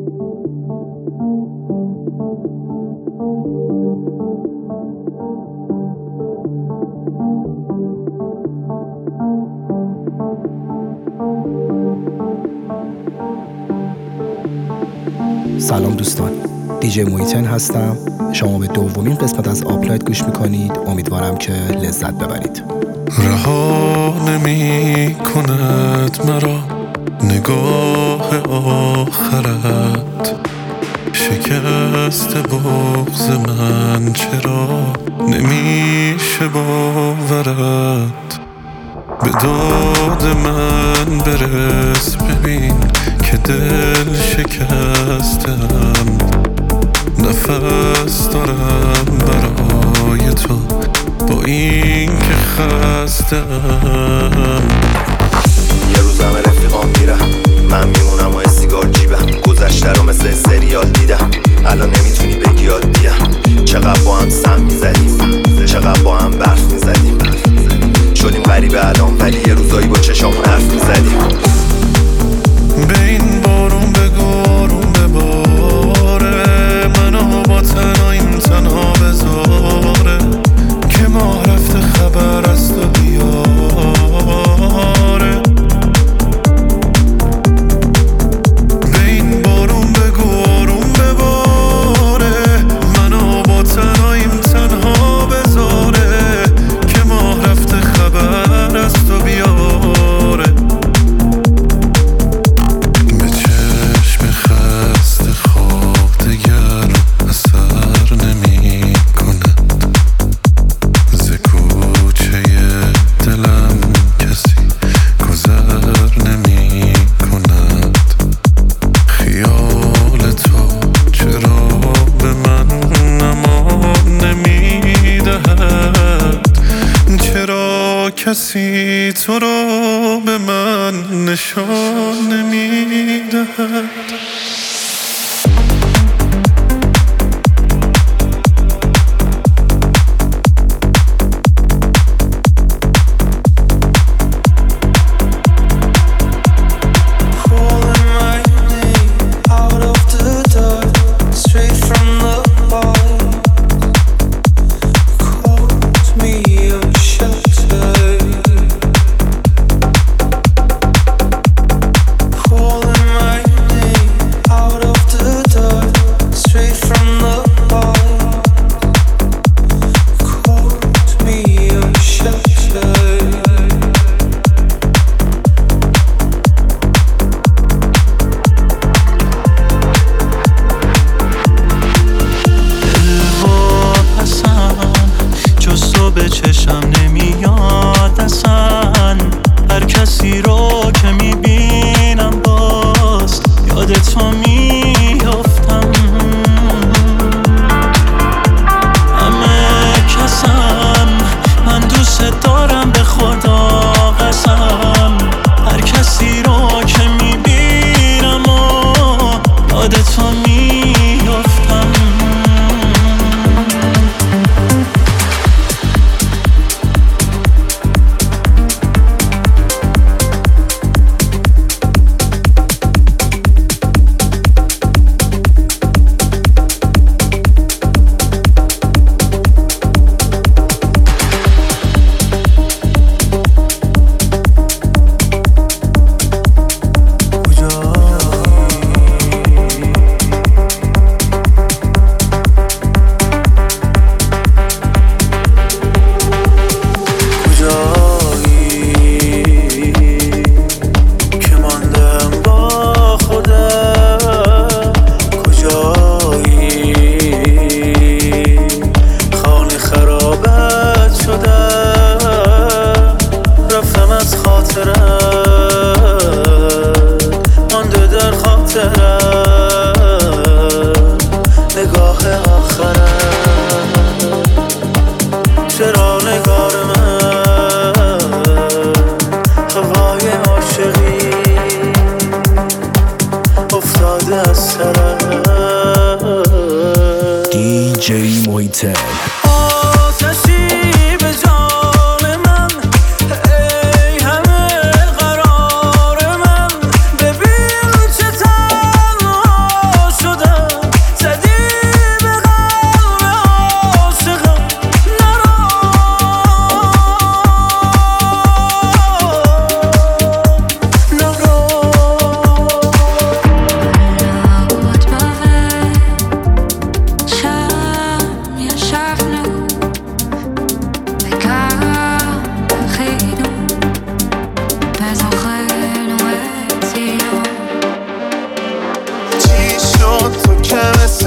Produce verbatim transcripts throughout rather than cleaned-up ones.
سلام دوستان، دیجی محیطن هستم. شما به دومین قسمت از آپلایت گوش میکنید. امیدوارم که لذت ببرید. رها نمی کند مرا نگاه آخرت، شکست بغض من چرا نمیشه باورت. به داد من برس ببین که دل شکستم، نفس دارم برای تو با این که خستم. یه روز همه رفیقام میرم، من میمونم و سیگار جیبم. گذشته رو مثل سریال دیدم، الان نمیتونی بگی عادیم. چقدر با هم سم میزدیم، چقدر با هم برف میزدیم. شدیم غریبه الان ولی یه روزایی با چشام حرف میزدیم. به این بارون بگو آروم بباره، منو با تنهاییم تنها بذاره، که ماه رفته خبر از تو بیاره. به این بارون بگو آروم بباره، منو با تنهاییم تنها بذاره، که ماه رفته خبر از تو بیاره. کسی تو رو به من نشان نمیدهد. چشم نمیاد اصلا، هر کسی رو که میبینم باز یادت رو میافتم. همه کسم من دوست دارم به خدا قسم، هر کسی رو که میبینم و یادت رو میافتم. نگاه آخرت چرا نگار من هوای عاشقی افتاده از سرت. دیجی محیطن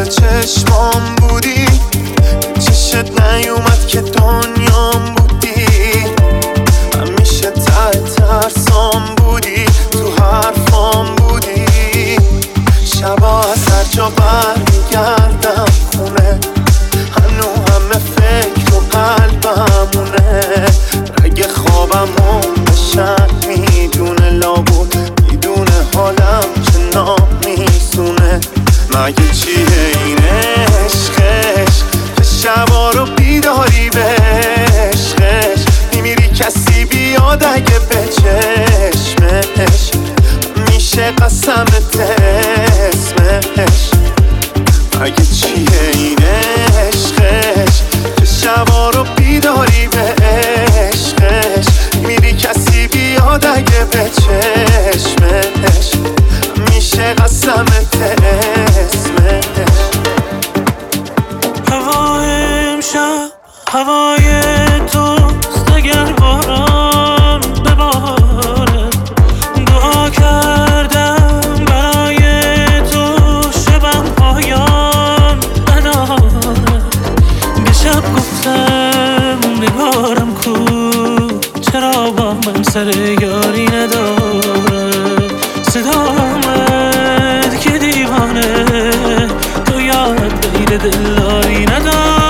مثل چشمام بودی، چشت نیومد که دنیام بودی، همیشه ته ترسام بودی، تو حرفام بودی. شبا از هر جا برمیگردم خونه، هنو همه فکر و قلبمونه. اگه خوابمو بشن میدونه، لابود میدونه حالم چه نامیسونه. مگه چیه این عشقش که شبا رو بیداری به عشقش میمیری کسی بیاد اگه به چشمش میشه قسمت اسمش. مگه چیه این عشقش که شبا رو بیداری به عشقش میری کسی بیاد اگه به چشمش میشه قسمت اسمش. هوای امشب هوای توست، اگر باران بباره دعا کردم برای تو، شبم پایان نداره. به شب گفتم نگارم کو، چرا با من سر یاری نداره. صدا آمد که دیوانه تو یاد بین دلاری نداره.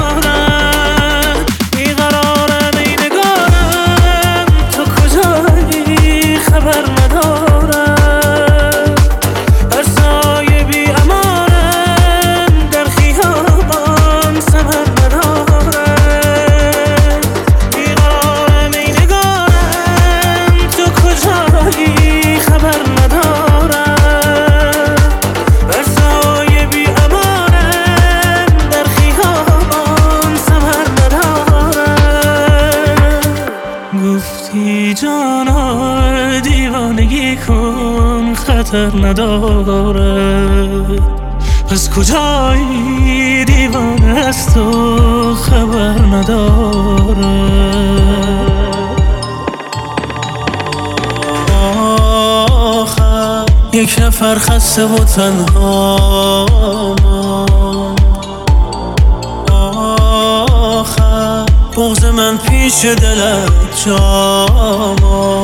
بیقرارم ای نگارم تو کجایی خبر ندارم. هر سایه بی امانم در خیابان ثمر ندارم. بیقرارم ای نگارم تو کجایی خبر ندارم. هر سایه بی امانم در خیابان ثمر ندارم. گفتی جانا دیوانگی کن خطر نداره، پس کجایی دیوانه است و خبر نداره. آخر یک نفر خسته و تنها، آخر بغض من پیش دلت جاما.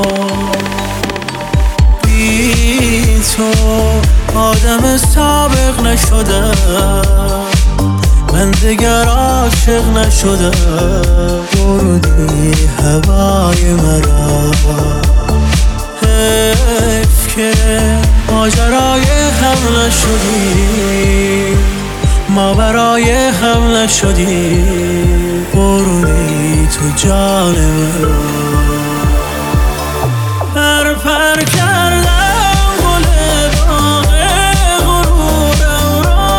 بی تو آدم سابق نشدم، من دیگر عاشق نشدم. بردی هوای مرا، حیف که ماجرای هم نشدی، ما برای هم نشدی. بردی تو جان مرا. پر پر کردم گل باغ غرورم را،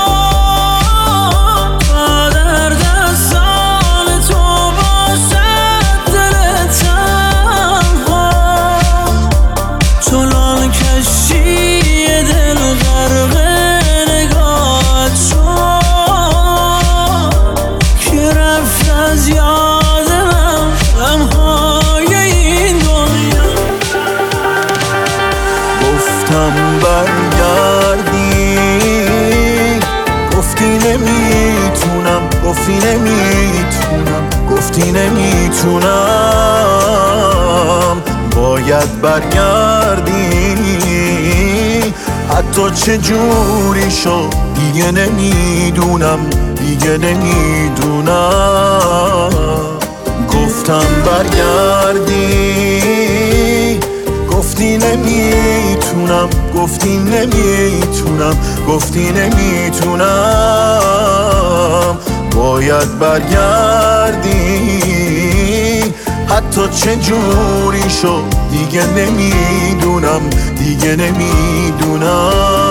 تا در دستان تو باشد دل تنها. چنان کشتی دل غرق نگاهت شد که رفت از یادم غمهای این دنیا. گفتم برگردی، گفتی نمیتونم، گفتی نمیتونم، گفتی نمیتونم. باید برگردی، حتی چه جوری شد دیگه نمیدونم، دیگه نمیدونم. گفتم برگردی، گفتی نمیتونم، گفتی نمیتونم، گفتی نمیتونم. باید برگردی، حتی چه جوری شد دیگه نمیدونم، دیگه نمیدونم.